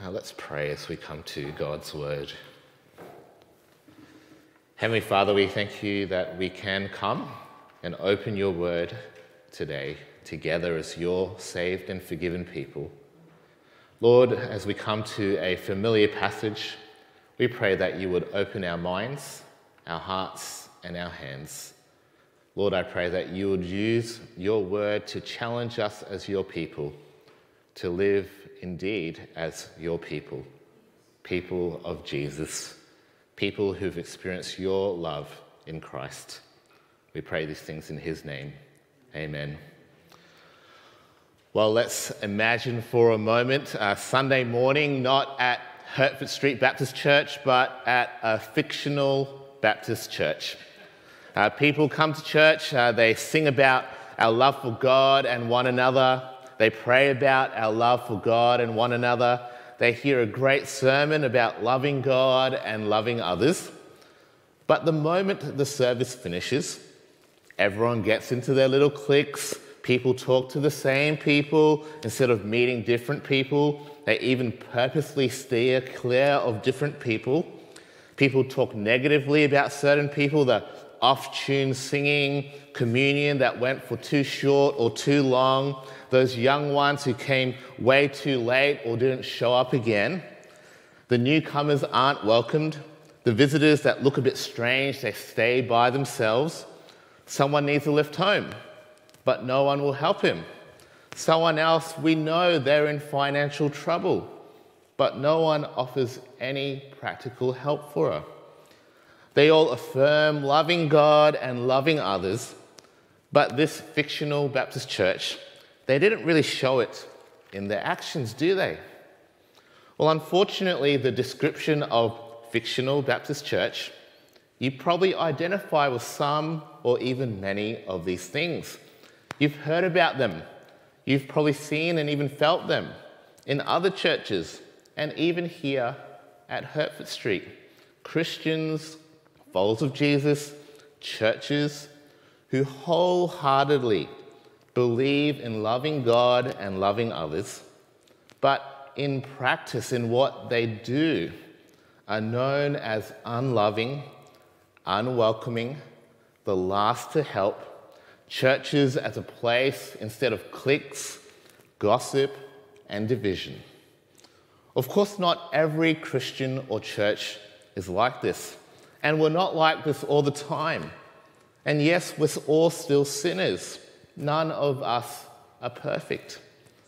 Let's pray as we come to God's word. Heavenly Father, we thank you that we can come and open your word today together as your saved and forgiven people. Lord, as we come to a familiar passage, we pray that you would open our minds, our hearts, and our hands. Lord, I pray that you would use your word to challenge us as your people, to live indeed as your people, people of Jesus, people who've experienced your love in Christ. We pray these things in his name. Amen. Well, let's imagine for a moment a Sunday morning, not at Hertford Street Baptist Church, but at a fictional Baptist church. People come to church, they sing about our love for God and one another. They pray about our love for God and one another. They hear a great sermon about loving God and loving others. But the moment the service finishes, everyone gets into their little cliques. People talk to the same people instead of meeting different people. They even purposely steer clear of different people. People talk negatively about certain people, the off-tune singing, communion that went for too short or too long, those young ones who came way too late or didn't show up again. The newcomers aren't welcomed. The visitors that look a bit strange, they stay by themselves. Someone needs a lift home, but no one will help him. Someone else, we know they're in financial trouble, but no one offers any practical help for her. They all affirm loving God and loving others, but this fictional Baptist church, they didn't really show it in their actions, do they? Well, unfortunately, the description of fictional Baptist church, you probably identify with some or even many of these things. You've heard about them. You've probably seen and even felt them in other churches and even here at Hertford Street. Christians, followers of Jesus, churches who wholeheartedly believe in loving God and loving others, but in practice, in what they do, are known as unloving, unwelcoming, the last to help, churches as a place instead of cliques, gossip, and division. Of course, not every Christian or church is like this. And we're not like this all the time. And yes, we're all still sinners. None of us are perfect.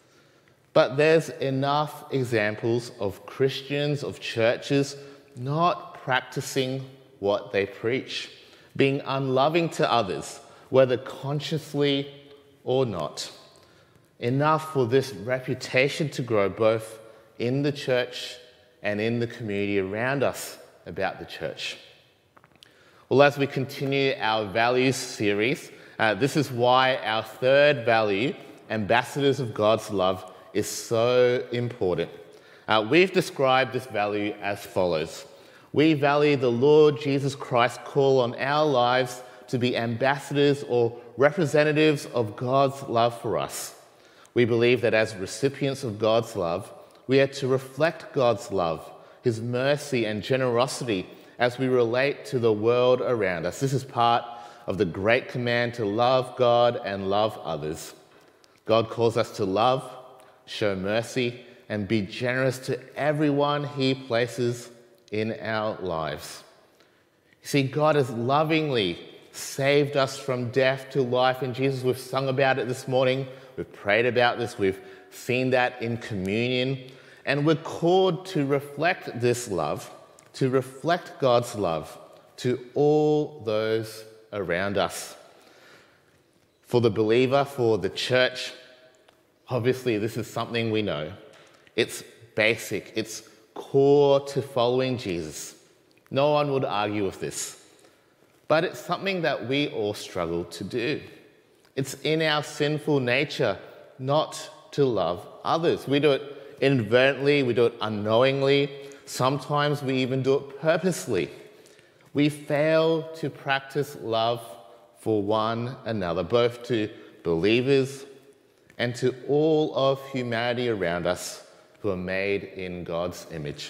But there's enough examples of Christians, of churches, not practicing what they preach, being unloving to others, whether consciously or not. Enough for this reputation to grow both in the church and in the community around us about the church. Well, as we continue our values series, this is why our third value, ambassadors of God's love, is so important. We've described this value as follows. We value the Lord Jesus Christ's call on our lives to be ambassadors or representatives of God's love for us. We believe that as recipients of God's love, we are to reflect God's love, his mercy and generosity as we relate to the world around us. This is part of the great command to love God and love others. God calls us to love, show mercy, and be generous to everyone he places in our lives. You see, God has lovingly saved us from death to life in Jesus. We've sung about it this morning. We've prayed about this. We've seen that in communion. And we're called to reflect this love, to reflect God's love to all those around us. For the believer, for the church, obviously this is something we know. It's basic, it's core to following Jesus. No one would argue with this. But it's something that we all struggle to do. It's in our sinful nature not to love others. We do it inadvertently, we do it unknowingly. Sometimes we even do it purposely. We fail to practice love for one another, both to believers and to all of humanity around us who who are made in God's image.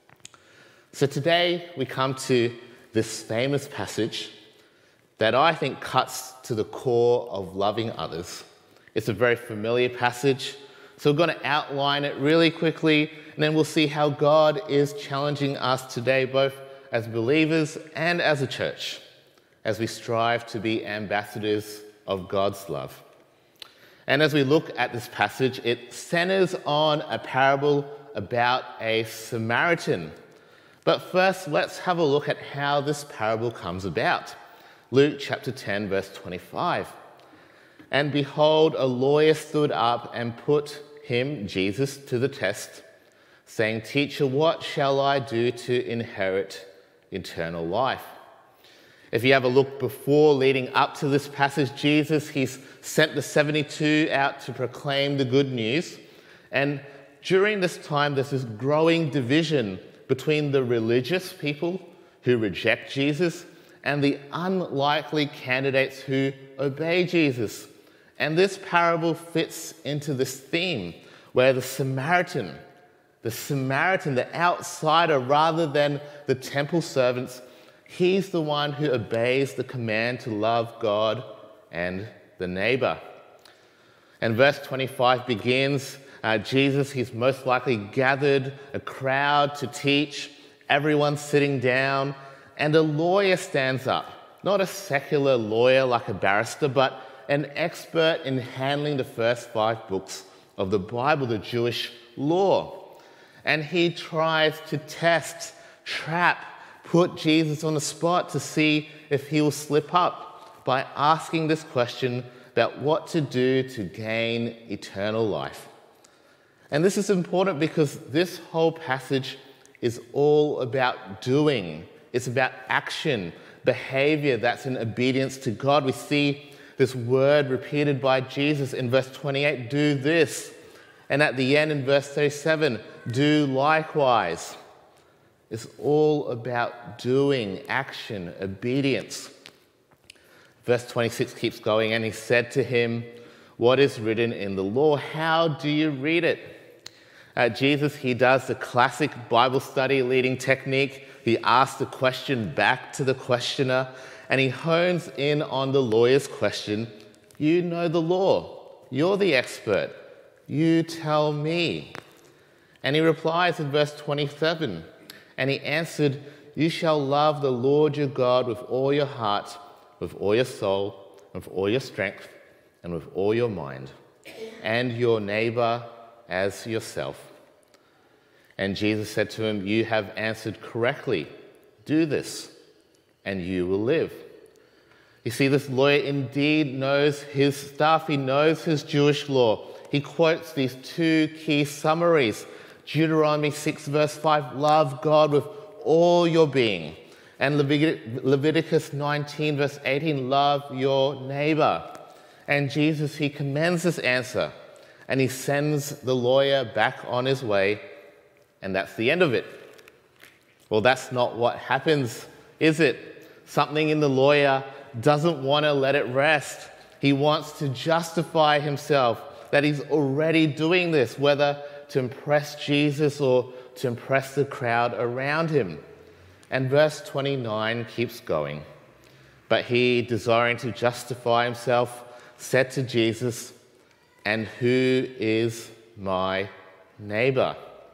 So today we come to this famous passage that I think cuts to the core of loving others. It's a very familiar passage, so we're going to outline it really quickly, and then we'll see how God is challenging us today, both as believers and as a church, as we strive to be ambassadors of God's love. And as we look at this passage, it centers on a parable about a Samaritan. But first, let's have a look at how this parable comes about. Luke chapter 10, verse 25. And behold, a lawyer stood up and put him, Jesus, to the test, saying, "Teacher, what shall I do to inherit eternal life?" If you have a look before, leading up to this passage, Jesus, he's sent the 72 out to proclaim the good news. And during this time, there's this growing division between the religious people who reject Jesus and the unlikely candidates who obey Jesus. And this parable fits into this theme where the Samaritan, the outsider, rather than the temple servants, he's the one who obeys the command to love God and the neighbor. And verse 25 begins, Jesus, he's most likely gathered a crowd to teach, everyone's sitting down, and a lawyer stands up. Not a secular lawyer like a barrister, but an expert in handling the first 5 books of the Bible, the Jewish law. And he tries to test, trap, put Jesus on the spot to see if he will slip up by asking this question about what to do to gain eternal life. And this is important because this whole passage is all about doing. It's about action, behavior that's in obedience to God. We see this word repeated by Jesus in verse 28, do this. And at the end in verse 37, do likewise. It's all about doing, action, obedience. Verse 26 keeps going, and he said to him, what is written in the law? How do you read it? Jesus, he does the classic Bible study leading technique. He asks the question back to the questioner, and he hones in on the lawyer's question. You know the law. You're the expert. You tell me. And he replies in verse 27, and he answered, you shall love the Lord your God with all your heart, with all your soul, with all your strength, and with all your mind, and your neighbor as yourself. And Jesus said to him, you have answered correctly. Do this, and you will live. You see, this lawyer indeed knows his stuff. He knows his Jewish law. He quotes these 2 key summaries. Deuteronomy 6 verse 5, love God with all your being. And Leviticus 19 verse 18, love your neighbor. And Jesus, he commends this answer, and he sends the lawyer back on his way, and that's the end of it. Well, that's not what happens, is it? Something in the lawyer doesn't want to let it rest. He wants to justify himself that he's already doing this, whether to impress Jesus or to impress the crowd around him. And verse 29 keeps going. But he, desiring to justify himself, said to Jesus, and who is my neighbor?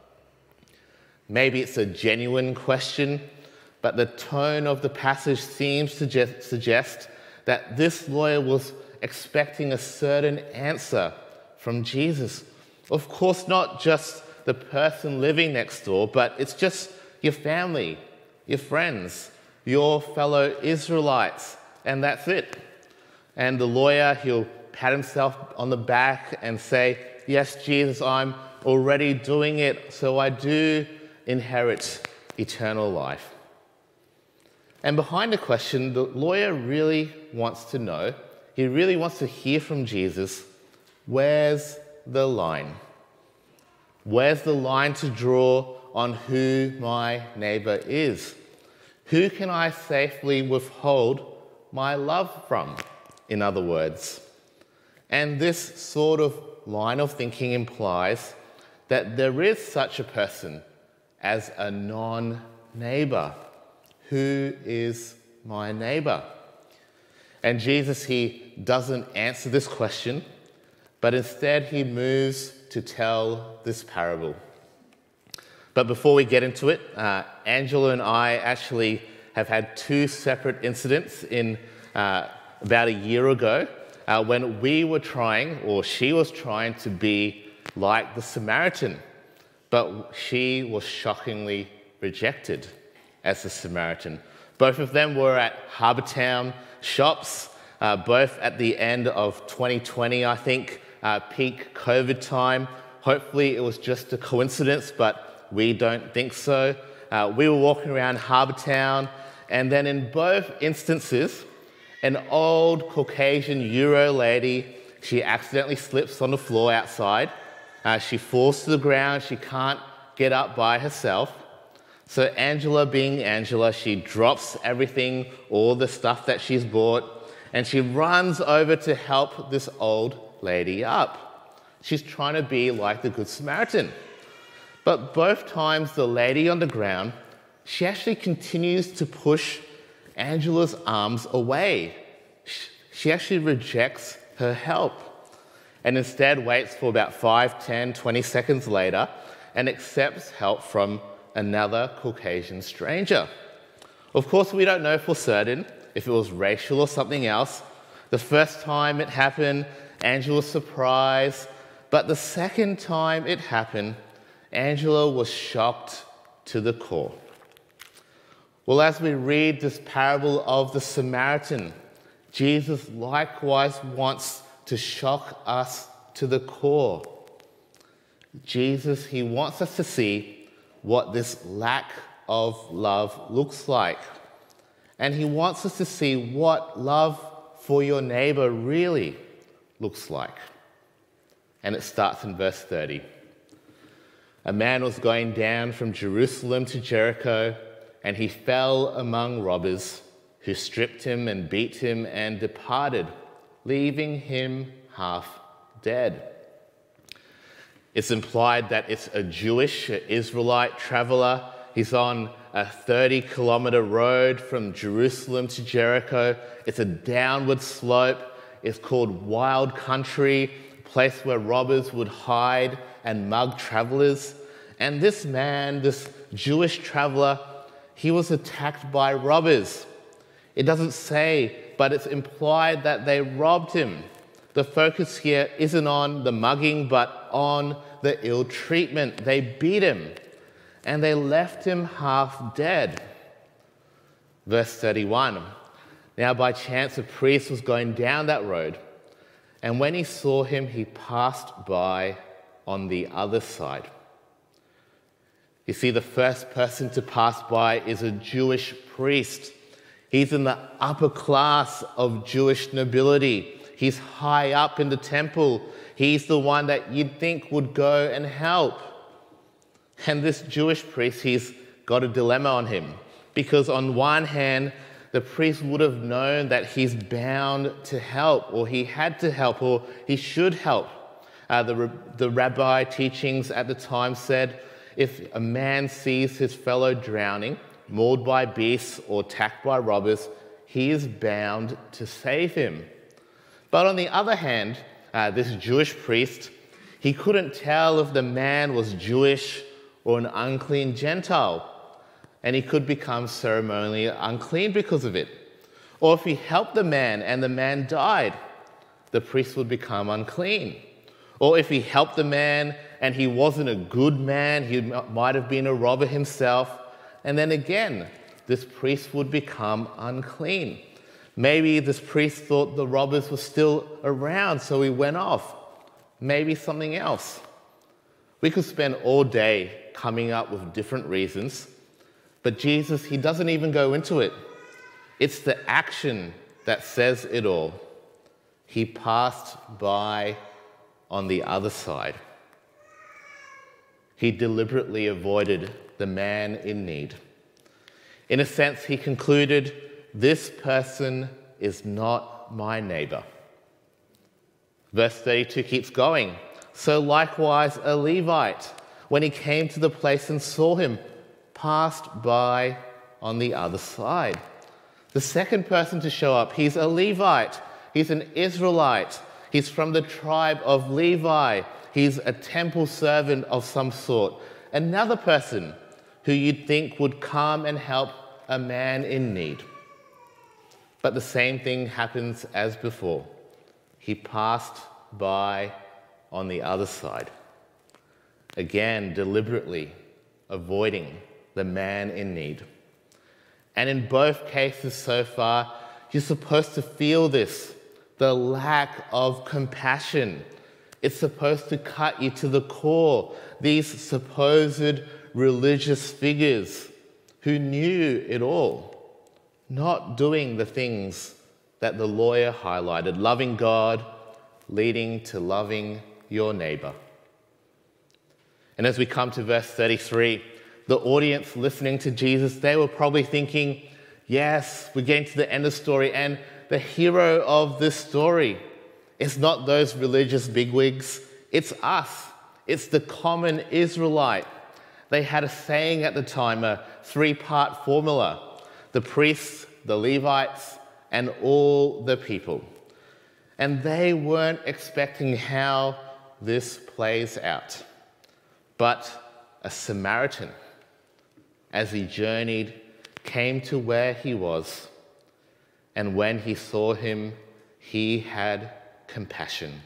Maybe it's a genuine question, but the tone of the passage seems to suggest that this lawyer was expecting a certain answer from Jesus. Of course, not just the person living next door, but it's just your family, your friends, your fellow Israelites, and that's it. And the lawyer, he'll pat himself on the back and say, yes, Jesus, I'm already doing it, so I do inherit eternal life. And behind the question, the lawyer really wants to know, he really wants to hear from Jesus, where's the line? Where's the line to draw on who my neighbor is? Who can I safely withhold my love from, in other words? And this sort of line of thinking implies that there is such a person as a non-neighbor. Who is my neighbor? And Jesus, he doesn't answer this question, but instead he moves to tell this parable. But before we get into it, Angela and I actually have had two separate incidents in about a year ago when we were trying, or she was trying to be like the Samaritan, but she was shockingly rejected as the Samaritan. Both of them were at Harbour Town shops, both at the end of 2020, I think, peak COVID time. Hopefully it was just a coincidence, but we don't think so. We were walking around Harbour Town, and then in both instances, an old Caucasian Euro lady, she accidentally slips on the floor outside. She falls to the ground. She can't get up by herself. So Angela, being Angela, she drops everything, all the stuff that she's bought, and she runs over to help this old lady up. She's trying to be like the Good Samaritan. But both times the lady on the ground, she actually continues to push Angela's arms away. She actually rejects her help and instead waits for about 5, 10, 20 seconds later and accepts help from another Caucasian stranger. Of course, we don't know for certain if it was racial or something else. The first time it happened, Angela was surprised, but the second time it happened, Angela was shocked to the core. Well, as we read this parable of the Samaritan, Jesus likewise wants to shock us to the core. Jesus, he wants us to see what this lack of love looks like. And he wants us to see what love for your neighbor really looks like. And it starts in verse 30. A man was going down from Jerusalem to Jericho, and he fell among robbers, who stripped him and beat him and departed, leaving him half dead. It's implied that it's a Jewish, Israelite traveler. He's on a 30-kilometer road from Jerusalem to Jericho. It's a downward slope. It's called wild country, a place where robbers would hide and mug travelers. And this man, this Jewish traveler, he was attacked by robbers. It doesn't say, but it's implied that they robbed him. The focus here isn't on the mugging, but on the ill treatment. They beat him, and they left him half dead. Verse 31. Now by chance a priest was going down that road, and when he saw him, he passed by on the other side. You see, the first person to pass by is a Jewish priest. He's in the upper class of Jewish nobility. He's high up in the temple. He's the one that you'd think would go and help. And this Jewish priest, he's got a dilemma on him. Because on one hand, the priest would have known that he's bound to help, or he had to help, or he should help. The rabbi teachings at the time said, if a man sees his fellow drowning, mauled by beasts or attacked by robbers, he is bound to save him. But on the other hand, this Jewish priest, he couldn't tell if the man was Jewish or an unclean Gentile, and he could become ceremonially unclean because of it. Or if he helped the man and the man died, the priest would become unclean. Or if he helped the man and he wasn't a good man, he might have been a robber himself, and then again, this priest would become unclean. Maybe this priest thought the robbers were still around, so he went off. Maybe something else. We could spend all day coming up with different reasons, but Jesus, he doesn't even go into it. It's the action that says it all. He passed by on the other side. He deliberately avoided the man in need. In a sense, he concluded, this person is not my neighbor. Verse 32 keeps going. So likewise a Levite, when he came to the place and saw him, passed by on the other side. The second person to show up, he's a Levite. He's an Israelite. He's from the tribe of Levi. He's a temple servant of some sort. Another person who you'd think would come and help a man in need. But the same thing happens as before. He passed by on the other side. Again, deliberately avoiding the man in need. And in both cases so far, you're supposed to feel this, the lack of compassion. It's supposed to cut you to the core. These supposed religious figures who knew it all, not doing the things that the lawyer highlighted, loving God, leading to loving your neighbor. And as we come to verse 33, the audience listening to Jesus, they were probably thinking, yes, we're getting to the end of the story, and the hero of this story is not those religious bigwigs, it's us. It's the common Israelite. They had a saying at the time, a three-part formula: the priests, the Levites, and all the people. And they weren't expecting how this plays out. But a Samaritan, as he journeyed, came to where he was, and when he saw him, he had compassion.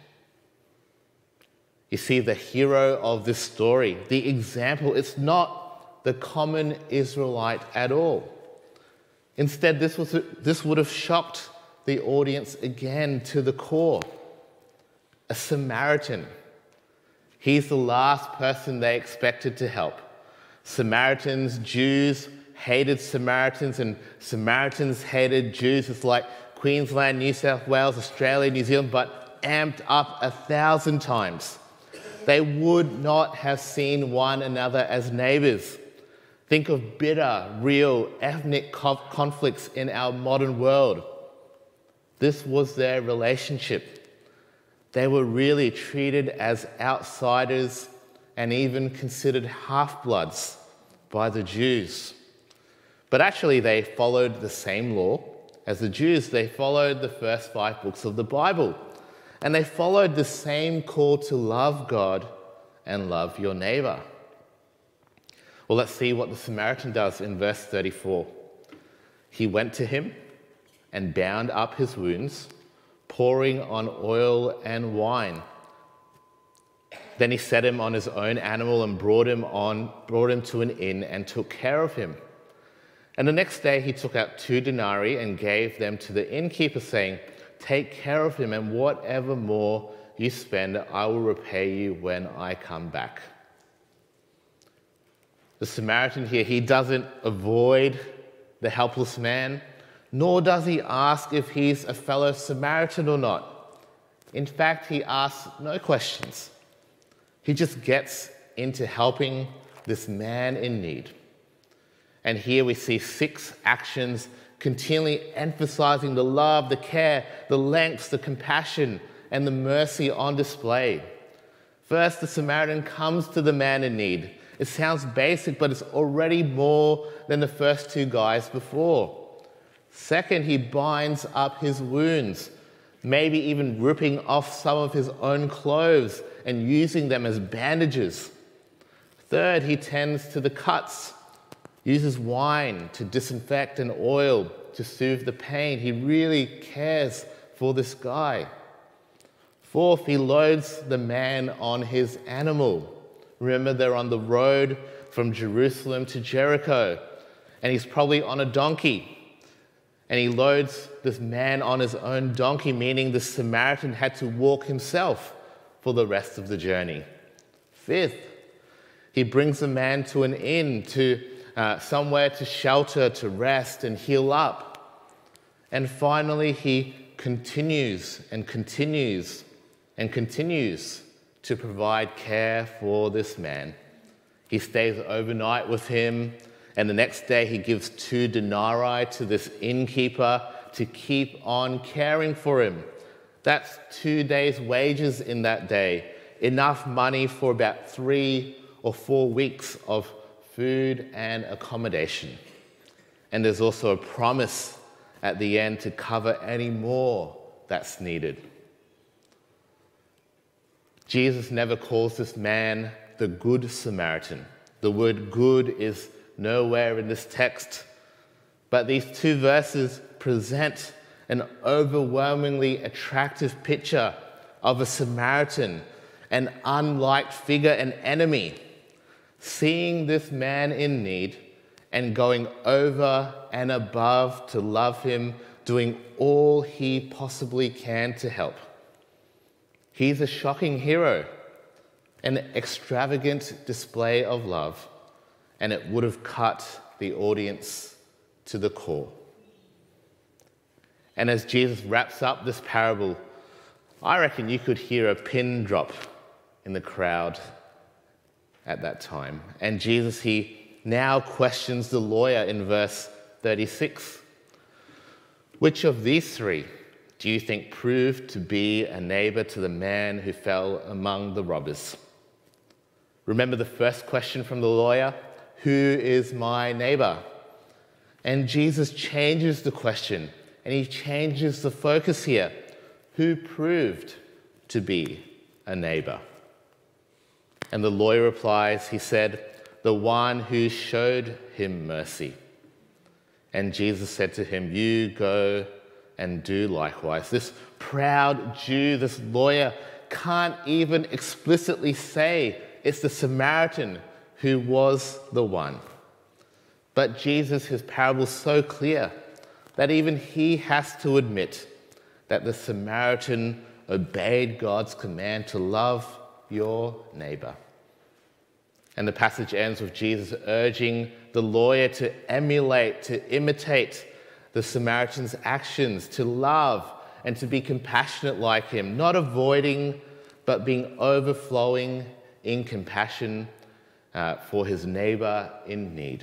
You see, the hero of this story, the example, it's not the common Israelite at all. Instead, this would have shocked the audience again to the core. A Samaritan. He's the last person they expected to help. Samaritans, Jews hated Samaritans, and Samaritans hated Jews. It's like Queensland, New South Wales, Australia, New Zealand, but amped up 1,000 times. They would not have seen one another as neighbors. Think of bitter, real ethnic conflicts in our modern world. This was their relationship. They were really treated as outsiders and even considered half-bloods by the Jews. But actually, they followed the same law as the Jews. They followed the first 5 books of the Bible. And they followed the same call to love God and love your neighbor. Well, let's see what the Samaritan does in verse 34. He went to him and bound up his wounds, pouring on oil and wine. Then he set him on his own animal and brought him to an inn and took care of him. And the next day he took out 2 denarii and gave them to the innkeeper, saying, "Take care of him, and whatever more you spend, I will repay you when I come back." The Samaritan here, he doesn't avoid the helpless man, nor does he ask if he's a fellow Samaritan or not. In fact, he asks no questions. He just gets into helping this man in need. And here we see 6 actions continually emphasizing the love, the care, the lengths, the compassion, and the mercy on display. First, the Samaritan comes to the man in need. It sounds basic, but it's already more than the first 2 guys before. Second, he binds up his wounds, maybe even ripping off some of his own clothes and using them as bandages. Third, he tends to the cuts, uses wine to disinfect and oil to soothe the pain. He really cares for this guy. Fourth, he loads the man on his animal. Remember, they're on the road from Jerusalem to Jericho, and he's probably on a donkey. And he loads this man on his own donkey, meaning the Samaritan had to walk himself for the rest of the journey. Fifth, he brings the man to an inn, to somewhere to shelter, to rest and heal up. And finally, he continues and continues and continues to provide care for this man. He stays overnight with him, and the next day he gives 2 denarii to this innkeeper to keep on caring for him. That's 2 days' wages in that day. enough money for about 3 or 4 weeks of food and accommodation. And there's also a promise at the end to cover any more that's needed. Jesus never calls this man the Good Samaritan. The word good is nowhere in this text, but these 2 verses present an overwhelmingly attractive picture of a Samaritan, an unliked figure, an enemy, seeing this man in need and going over and above to love him, doing all he possibly can to help. He's a shocking hero, an extravagant display of love, and it would have cut the audience to the core. And as Jesus wraps up this parable, I reckon you could hear a pin drop in the crowd at that time. And Jesus, he now questions the lawyer in verse 36. Which of these 3 do you think proved to be a neighbor to the man who fell among the robbers? Remember the first question from the lawyer? Who is my neighbor? And Jesus changes the question, and he changes the focus here. Who proved to be a neighbor? And the lawyer replies, he said, the one who showed him mercy. And Jesus said to him, you go and do likewise. This proud Jew, this lawyer, can't even explicitly say it's the Samaritan who was the one. But Jesus, his parable is so clear that even he has to admit that the Samaritan obeyed God's command to love your neighbor. And the passage ends with Jesus urging the lawyer to emulate, to imitate the Samaritan's actions, to love and to be compassionate like him, not avoiding, but being overflowing in compassion for his neighbor in need.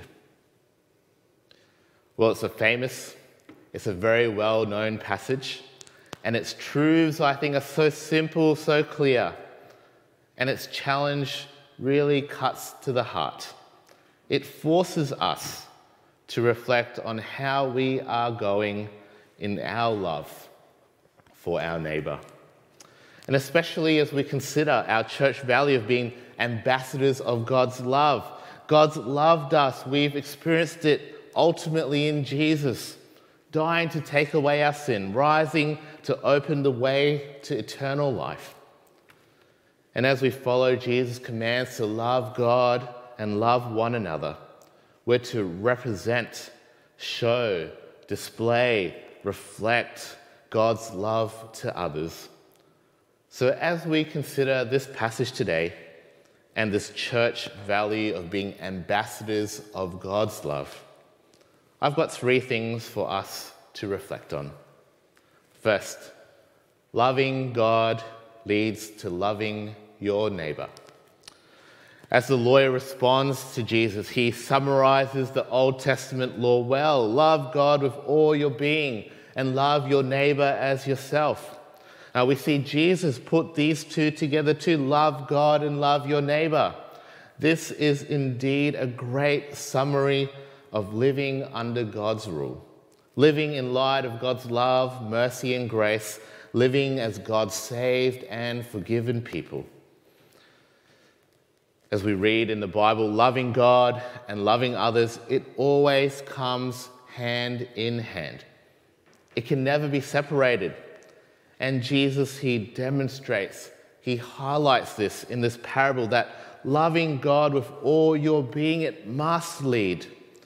Well, it's a very well-known passage, and its truths, I think, are so simple, so clear, and its challenge really cuts to the heart. It forces us to reflect on how we are going in our love for our neighbor. And especially as we consider our church value of being ambassadors of God's love. God's loved us. We've experienced it ultimately in Jesus, dying to take away our sin, rising to open the way to eternal life. And as we follow Jesus' commands to love God and love one another, we're to represent, show, display, reflect God's love to others. So as we consider this passage today and this church value of being ambassadors of God's love, I've got 3 things for us to reflect on. First, loving God leads to loving your neighbor. As the lawyer responds to Jesus, he summarizes the Old Testament law well. Love God with all your being and love your neighbor as yourself. Now we see Jesus put these 2 together to love God and love your neighbor. This is indeed a great summary of living under God's rule, living in light of God's love, mercy, and grace, living as God's saved and forgiven people. As we read in the Bible, loving God and loving others, it always comes hand in hand. It can never be separated. And Jesus, he demonstrates, he highlights this in this parable, that loving God with all your being, it must lead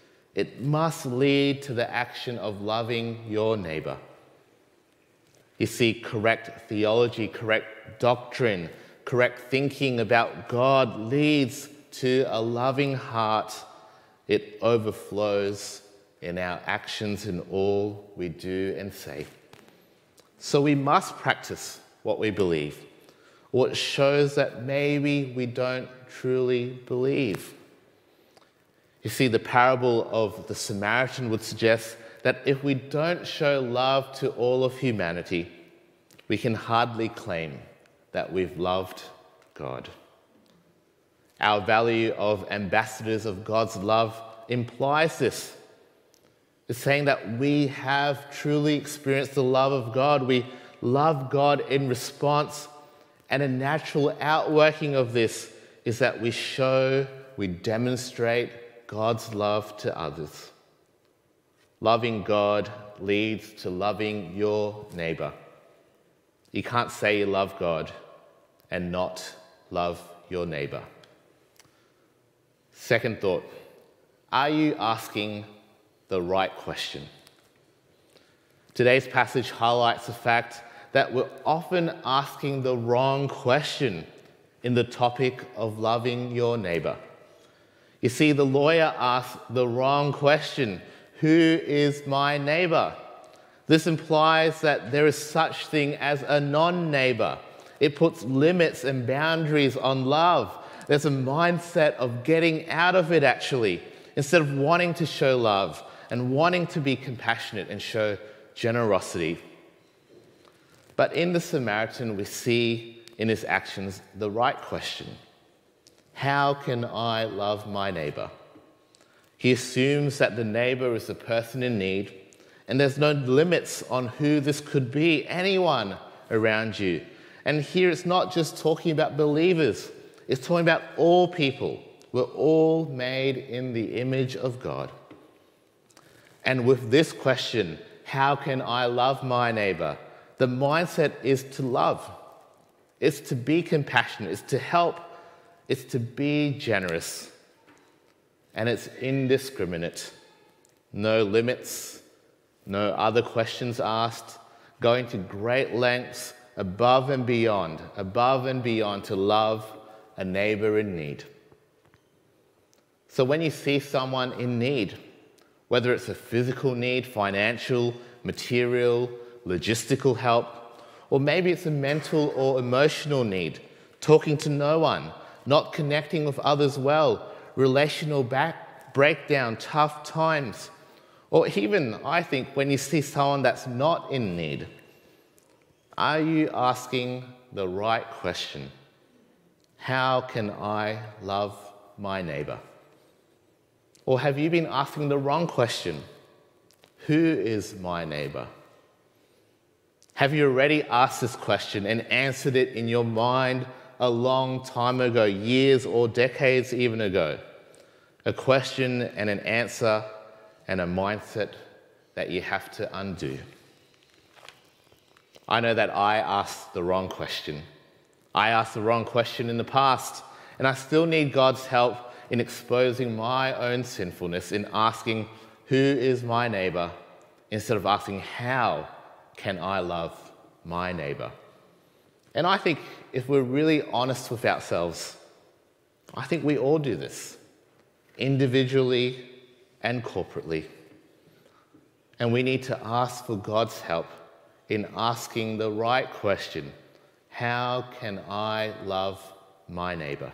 to the action of loving your neighbor. You see, correct theology, correct doctrine, correct thinking about God leads to a loving heart. It overflows in our actions in all we do and say. So we must practice what we believe, or it shows that maybe we don't truly believe. You see, the parable of the Samaritan would suggest that if we don't show love to all of humanity, we can hardly claim that we've loved God. Our value of ambassadors of God's love implies this. It's saying that we have truly experienced the love of God. We love God in response, and a natural outworking of this is that we demonstrate God's love to others. Loving God leads to loving your neighbour. You can't say you love God and not love your neighbour. Second thought, are you asking the right question? Today's passage highlights the fact that we're often asking the wrong question in the topic of loving your neighbour. You see, the lawyer asked the wrong question: who is my neighbour? This implies that there is such thing as a non-neighbour. It puts limits and boundaries on love. There's a mindset of getting out of it, actually, instead of wanting to show love and wanting to be compassionate and show generosity. But in the Samaritan, we see in his actions the right question: how can I love my neighbour? He assumes that the neighbour is a person in need, and there's no limits on who this could be, anyone around you. And here it's not just talking about believers, it's talking about all people. We're all made in the image of God. And with this question, how can I love my neighbour? The mindset is to love. It's to be compassionate. It's to help. It's to be generous. And it's indiscriminate. No limits, no other questions asked, going to great lengths above and beyond to love a neighbour in need. So when you see someone in need, whether it's a physical need, financial, material, logistical help, or maybe it's a mental or emotional need, talking to no one, not connecting with others well, relational breakdown, tough times, or even, I think, when you see someone that's not in need, are you asking the right question? How can I love my neighbour? Or have you been asking the wrong question? Who is my neighbour? Have you already asked this question and answered it in your mind a long time ago, years or decades even ago? A question and an answer and a mindset that you have to undo. I know that I asked the wrong question. I asked the wrong question in the past, and I still need God's help in exposing my own sinfulness, in asking, who is my neighbour, instead of asking, how can I love my neighbour? And I think if we're really honest with ourselves, I think we all do this, individually and corporately. And we need to ask for God's help in asking the right question: how can I love my neighbour?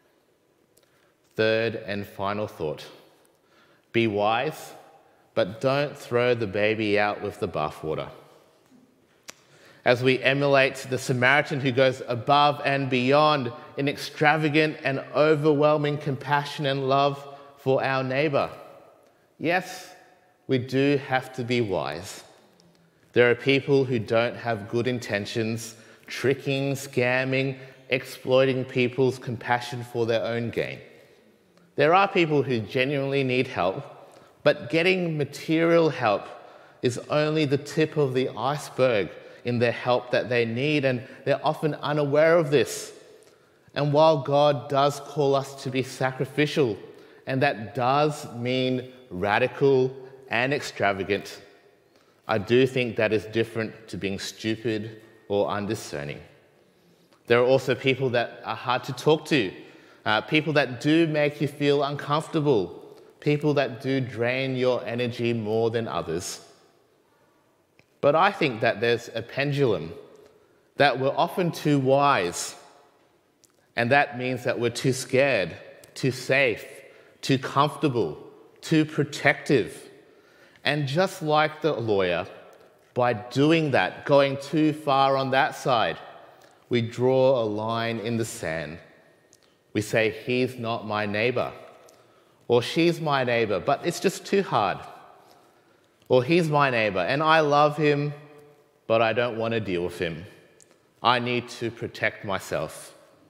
Third and final thought: be wise, but don't throw the baby out with the bathwater. As we emulate the Samaritan who goes above and beyond in extravagant and overwhelming compassion and love for our neighbour, yes, we do have to be wise. There are people who don't have good intentions, tricking, scamming, exploiting people's compassion for their own gain. There are people who genuinely need help, but getting material help is only the tip of the iceberg in their help that they need, and they're often unaware of this. And while God does call us to be sacrificial, and that does mean radical and extravagant, I do think that is different to being stupid or undiscerning. There are also people that are hard to talk to, people that do make you feel uncomfortable, people that do drain your energy more than others. But I think that there's a pendulum, that we're often too wise, and that means that we're too scared, too safe, too comfortable, too protective. And just like the lawyer, by doing that, going too far on that side, we draw a line in the sand. We say, he's not my neighbour, or she's my neighbour, but it's just too hard. Or he's my neighbour, and I love him, but I don't want to deal with him. I need to protect myself.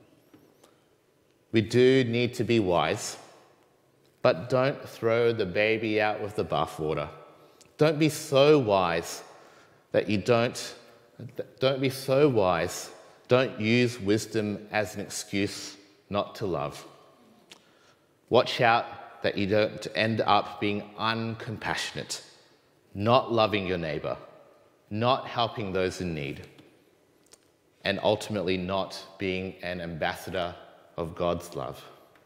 We do need to be wise, but don't throw the baby out with the bathwater. Don't be so wise that you don't use wisdom as an excuse not to love. Watch out that you don't end up being uncompassionate, not loving your neighbour, not helping those in need, and ultimately not being an ambassador of God's love.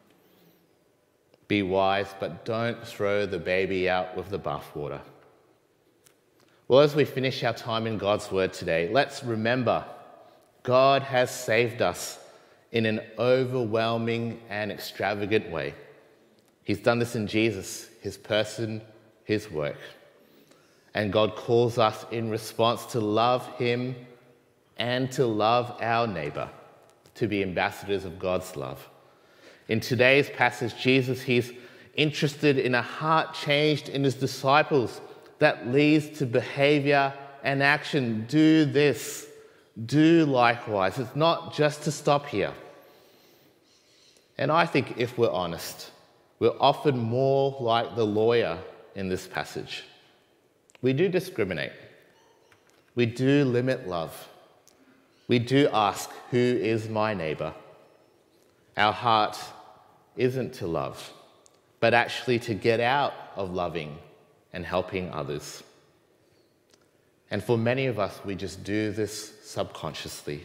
Be wise, but don't throw the baby out with the bathwater. Well, as we finish our time in God's Word today, let's remember God has saved us in an overwhelming and extravagant way. He's done this in Jesus, his person, his work. And God calls us in response to love him and to love our neighbour, to be ambassadors of God's love. In today's passage, Jesus, he's interested in a heart changed in his disciples that leads to behaviour and action. Do this, do likewise. It's not just to stop here. And I think if we're honest, we're often more like the lawyer in this passage. We do discriminate. We do limit love. We do ask, who is my neighbour? Our heart isn't to love, but actually to get out of loving and helping others. And for many of us, we just do this subconsciously.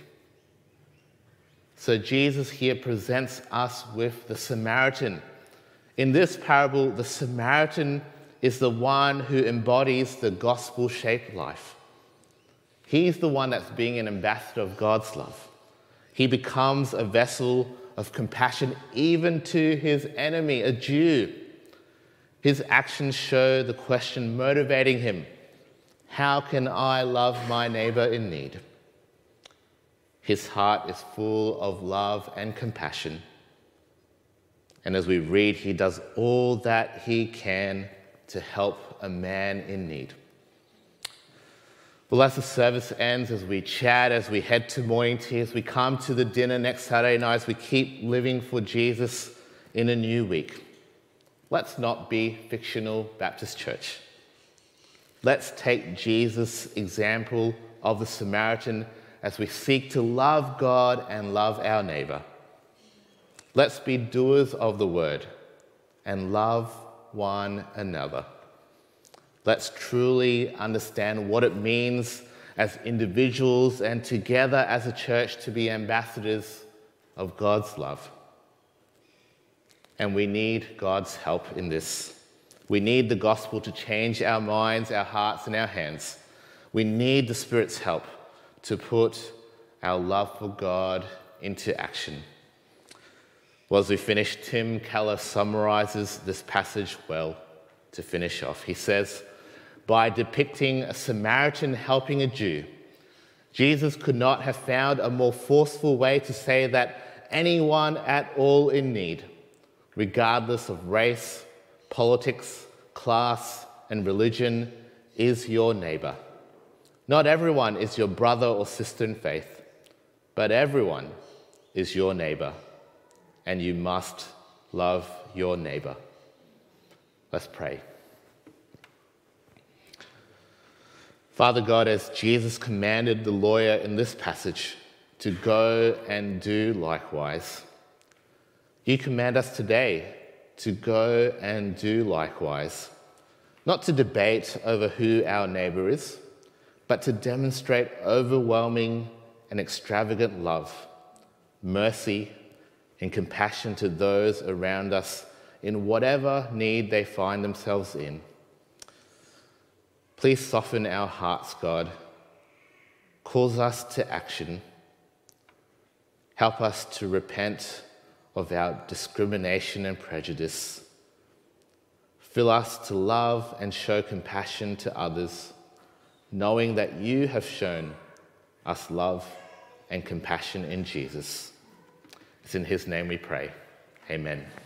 So Jesus here presents us with the Samaritan. In this parable, the Samaritan is the one who embodies the gospel-shaped life. He's the one that's being an ambassador of God's love. He becomes a vessel of compassion even to his enemy, a Jew. His actions show the question motivating him: how can I love my neighbour in need? His heart is full of love and compassion. And as we read, he does all that he can to help a man in need. Well, as the service ends, as we chat, as we head to morning tea, as we come to the dinner next Saturday night, as we keep living for Jesus in a new week, let's not be fictional Baptist Church. Let's take Jesus' example of the Samaritan as we seek to love God and love our neighbour. Let's be doers of the word and love one another. Let's truly understand what it means as individuals and together as a church to be ambassadors of God's love. And we need God's help in this. We need the gospel to change our minds, our hearts, and our hands. We need the Spirit's help to put our love for God into action. Well, as we finish, Tim Keller summarizes this passage well to finish off. He says, by depicting a Samaritan helping a Jew, Jesus could not have found a more forceful way to say that anyone at all in need, regardless of race, politics, class, and religion, is your neighbour. Not everyone is your brother or sister in faith, but everyone is your neighbour, and you must love your neighbour. Let's pray. Father God, as Jesus commanded the lawyer in this passage to go and do likewise, you command us today to go and do likewise, not to debate over who our neighbour is, but to demonstrate overwhelming and extravagant love, mercy, and compassion to those around us in whatever need they find themselves in. Please soften our hearts, God. Cause us to action. Help us to repent of our discrimination and prejudice. Fill us to love and show compassion to others, knowing that you have shown us love and compassion in Jesus. It's in his name we pray. Amen.